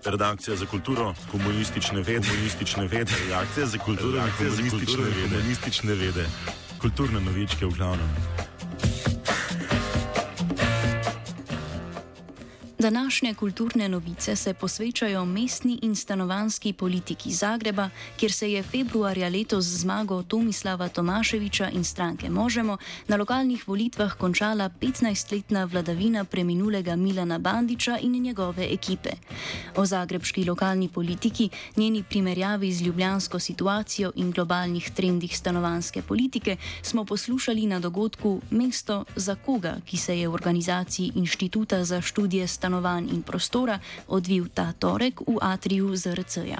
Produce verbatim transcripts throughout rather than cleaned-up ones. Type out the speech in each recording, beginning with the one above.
Redakcija za kulturo, komunistične vede, komunistične vede, redakcija za kulturo, komunistične vede, komunistične vede, kulturne novičke v glavnem. Današnje kulturne novice se posvečajo mestni in stanovanjski politiki Zagreba, kjer se je februarja letos z zmago Tomislava Tomaševića in stranke Možemo na lokalnih volitvah končala petnajstletna vladavina preminulega Milana Bandića in njegove ekipe. O zagrebški lokalni politiki, njeni primerjavi z ljubljansko situacijo in globalnih trendih stanovanjske politike smo poslušali na dogodku Mesto za koga, ki se je v organizaciji Inštituta za študije stanovanj in prostora odvil ta torek v atriju Z R C-ja.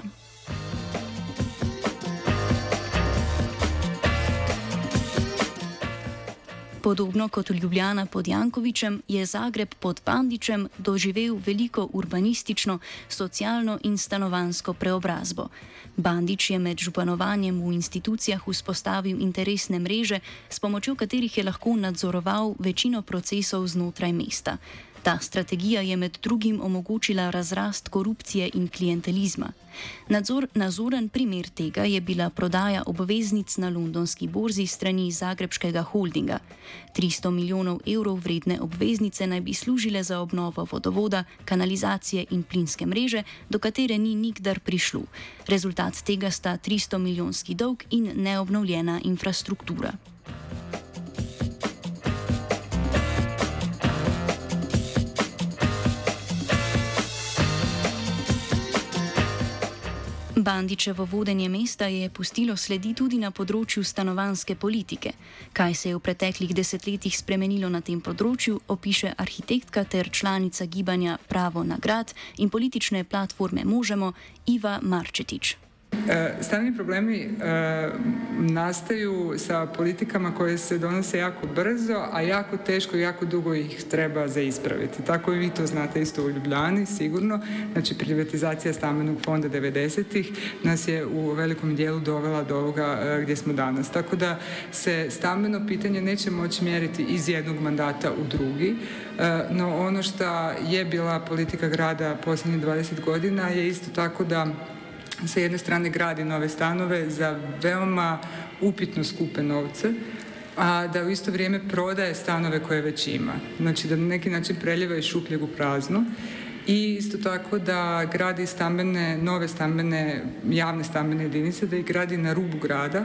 Podobno kot Ljubljana pod Jankovićem, je Zagreb pod Bandićem doživel veliko urbanistično, socialno in stanovanjsko preobrazbo. Bandić je med županovanjem v institucijah vzpostavil interesne mreže, s pomočjo katerih je lahko nadzoroval večino procesov znotraj mesta. Ta strategija je med drugim omogočila razrast korupcije in klientelizma. Nadzor, nazoren primer tega je bila prodaja obveznic na londonski borzi strani zagrebškega holdinga. tristo milijonov evrov vredne obveznice naj bi služile za obnovo vodovoda, kanalizacije in plinske mreže, do katere ni nikdar prišlo. Rezultat tega sta tristo milijonski dolg in neobnovljena infrastruktura. Bandićevo vodenje mesta je pustilo sledi tudi na področju stanovanjske politike. Kaj se je v preteklih desetletjih spremenilo na tem področju, opiše arhitektka ter članica gibanja Pravo na grad in politične platforme Možemo Iva Marčetić. Stambeni problemi e, nastaju sa politikama koje se donose jako brzo, a jako teško i jako dugo ih treba za ispraviti. Tako i vi to znate isto u Ljubljani, sigurno. Znači, privatizacija stambenog fonda devedesetih nas je u velikom dijelu dovela do ovoga e, gdje smo danas. Tako da se stambeno pitanje neće moći mjeriti iz jednog mandata u drugi, e, no ono što je bila politika grada posljednjih dvadeset godina je isto tako da sa jedne strane gradi nove stanove za veoma upitno skupe novce, a da u isto vrijeme prodaje stanove koje već ima. Znači da na neki način preljeva iz šupljeg u prazno. I isto tako da gradi stambene, nove stambene, javne stambene jedinice, da ih gradi na rubu grada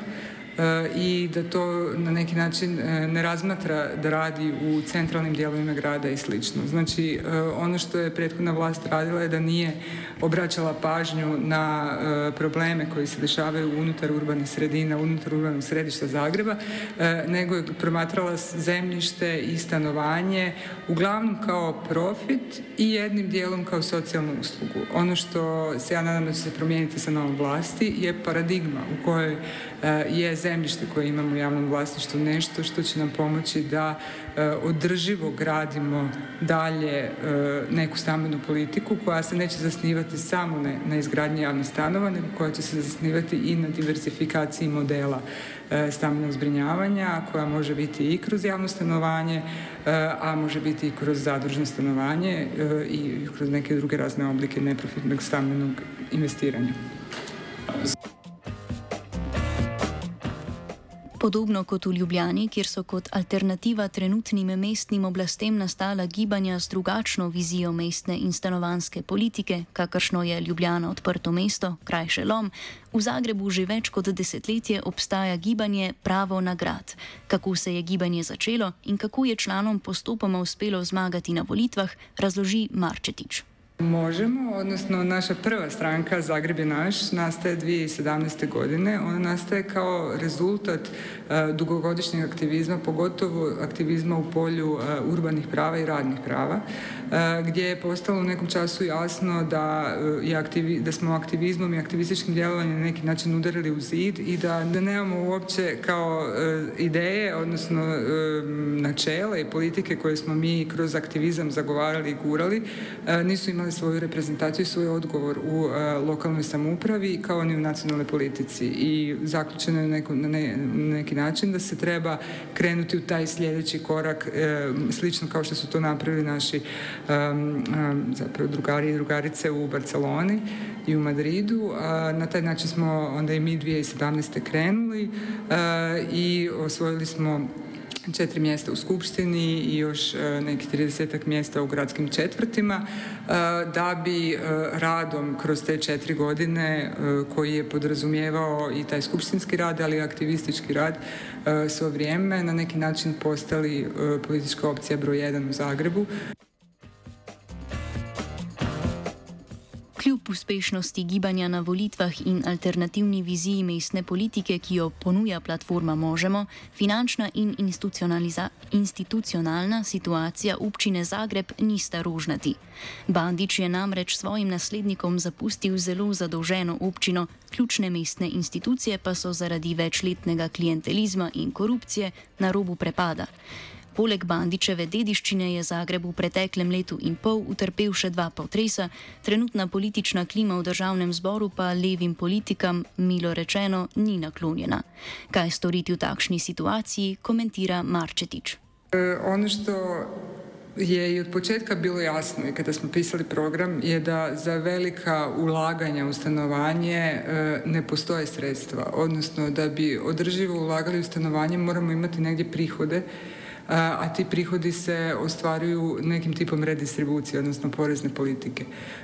i da to na neki način ne razmatra da radi u centralnim dijelovima grada i slično. Znači, ono što je prethodna vlast radila je da nije obraćala pažnju na probleme koji se dešavaju unutar urbanih sredina, unutar urbanog središta Zagreba, nego je promatrala zemljište i stanovanje uglavnom kao profit i jednim dijelom kao socijalnu uslugu. Ono što se ja nadam da će se promijeniti sa novom vlasti je paradigma u kojoj je zemljište koje imamo u javnom vlasništvu nešto što će nam pomoći da e, održivo gradimo dalje e, neku stambenu politiku koja se neće zasnivati samo na, na izgradnji javnih stanova, nego koja će se zasnivati i na diversifikaciji modela e, stambenog zbrinjavanja, koja može biti i kroz javno stanovanje, e, a može biti i kroz zadružno stanovanje e, i kroz neke druge razne oblike neprofitnog stambenog investiranja. Podobno kot v Ljubljani, kjer so kot alternativa trenutnim mestnim oblastem nastala gibanja z drugačno vizijo mestne in stanovanjske politike, kakršno je Ljubljana odprto mesto, krajše Lom, v Zagrebu že več kot desetletje obstaja gibanje Pravo na grad. Kako se je gibanje začelo in kako je članom postopoma uspelo zmagati na volitvah, razloži Marčetić. Možemo, odnosno naša prva stranka Zagreb je naš nastaje dvije tisuće sedamnaeste. godine. Ona nastaje kao rezultat uh, dugogodišnjeg aktivizma, pogotovo aktivizma u polju uh, urbanih prava i radnih prava, uh, gdje je postalo u nekom času jasno da, uh, je aktivi, da smo aktivizmom i aktivističkim djelovanjem na neki način udarili u zid i da, da nemamo uopće kao uh, ideje, odnosno uh, načela i politike koje smo mi kroz aktivizam zagovarali i gurali, uh, nisu imali imale svoju reprezentaciju i svoj odgovor u lokalnoj samoupravi kao ni u nacionalnoj politici. I zaključeno je neko, na, ne, na neki način da se treba krenuti u taj sljedeći korak, slično kao što su to napravili naši zapravo drugari i drugarice u Barceloni i u Madridu. Na taj način smo onda i mi dvije tisuće sedamnaeste krenuli i osvojili smo četiri mjesta u skupštini i još nekih tridesetak mjesta u gradskim četvrtima, da bi radom kroz te četiri godine koji je podrazumijevao i taj skupštinski rad, ali i aktivistički rad svo vrijeme na neki način postali politička opcija broj jedan u Zagrebu. Kljub uspešnosti gibanja na volitvah in alternativni viziji mestne politike, ki jo ponuja platforma Možemo, finančna in institucionalna situacija občine Zagreb nista rožnati. Bandić je namreč svojim naslednikom zapustil zelo zadolženo občino, ključne mestne institucije pa so zaradi večletnega klientelizma in korupcije na robu prepada. Poleg Bandičeve dediščine je Zagreb v preteklem letu in pol utrpel še dva potresa, trenutna politična klima v državnem zboru pa levim politikam, milo rečeno, ni naklonjena. Kaj storiti v takšni situaciji, komentira Marčetić. E, ono što je i od početka bilo jasno i kada smo pisali program je da za velika ulaganja u stanovanje e, ne postoje sredstva, odnosno da bi održivo ulagali u stanovanje moramo imati negdje prihode, a ti prihodi se ostvaruju nekim tipom redistribucije, odnosno porezne politike,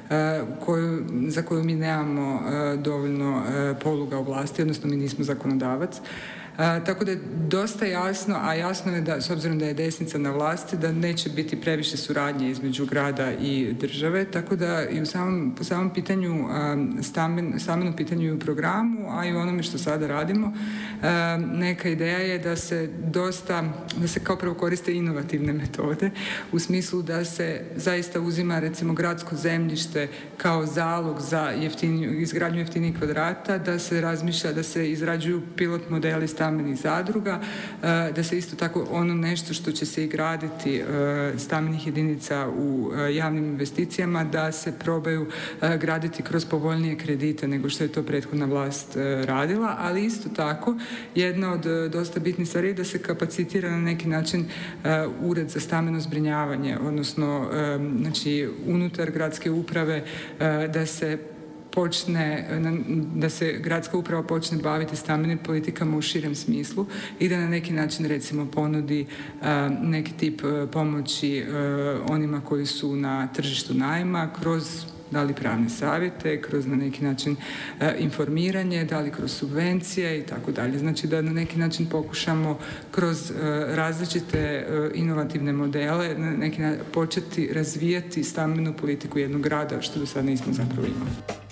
koju, za koju mi nemamo dovoljno poluga u vlasti, odnosno mi nismo zakonodavac. A, tako da je dosta jasno, a jasno je da, s obzirom da je desnica na vlasti, da neće biti previše suradnje između grada i države, tako da i u samom, po samom pitanju, stamen, stambenom pitanju i u programu, a i u onome što sada radimo, a, neka ideja je da se dosta, da se kao prvo koriste inovativne metode, u smislu da se zaista uzima recimo gradsko zemljište kao zalog za jeftiniju, izgradnju jeftinijih kvadrata, da se razmišlja, da se izrađuju pilot modeli stambenih zadruga, da se isto tako ono nešto što će se i graditi stambenih jedinica u javnim investicijama, da se probaju graditi kroz povoljnije kredite nego što je to prethodna vlast radila, ali isto tako jedna od dosta bitnih stvari je da se kapacitira na neki način ured za stambeno zbrinjavanje, odnosno znači unutar gradske uprave da se počne, da se gradska uprava počne baviti stambenim politikama u širem smislu i da na neki način recimo ponudi uh, neki tip uh, pomoći uh, onima koji su na tržištu najma kroz da li pravne savjete, kroz na neki način uh, informiranje, da li kroz subvencije i tako dalje. Znači da na neki način pokušamo kroz uh, različite uh, inovativne modele na neki način početi razvijati stambenu politiku jednog grada, što do sada nismo zapravo imali.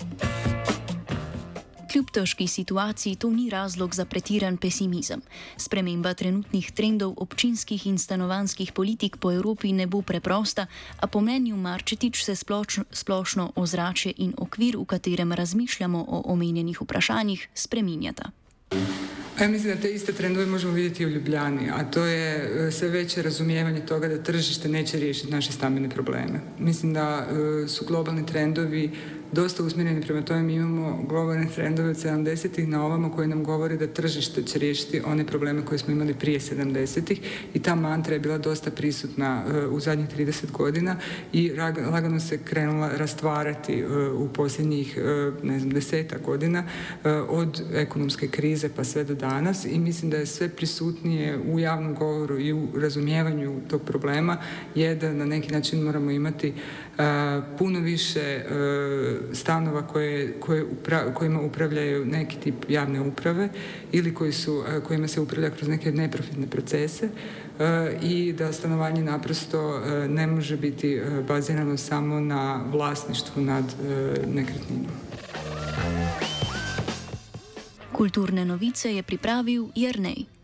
Kljub težki situaciji to ni razlog za pretiran pesimizem. Sprememba trenutnih trendov občinskih in stanovanjskih politik po Evropi ne bo preprosta, a po mnenju Marčetić se splošno, splošno ozračje in okvir, v katerem razmišljamo o omenjenih vprašanjih, spreminjata. Ja mislim da te iste trendove možemo vidjeti u Ljubljani, a to je sve veće razumijevanje toga da tržište neće riješiti naše stambene probleme. Mislim da su globalni trendovi dosta usmjereni prema tome. Mi imamo globalne trendove od sedamdesetih na ovamo koji nam govori da tržište će riješiti one probleme koje smo imali prije sedamdesetih i ta mantra je bila dosta prisutna u zadnjih trideset godina i lagano se krenula rastvarati u posljednjih, ne znam, desetak godina od ekonomske krize pa sve do danas i mislim da je sve prisutnije u javnom govoru i u razumijevanju tog problema je da na neki način moramo imati uh, puno više uh, stanova koje, koje upra, kojima upravljaju neki tip javne uprave ili koji su, uh, kojima se upravlja kroz neke neprofitne procese uh, i da stanovanje naprosto uh, ne može biti uh, bazirano samo na vlasništvu nad uh, nekretninom. Kulturne novice je pripravil Jernej.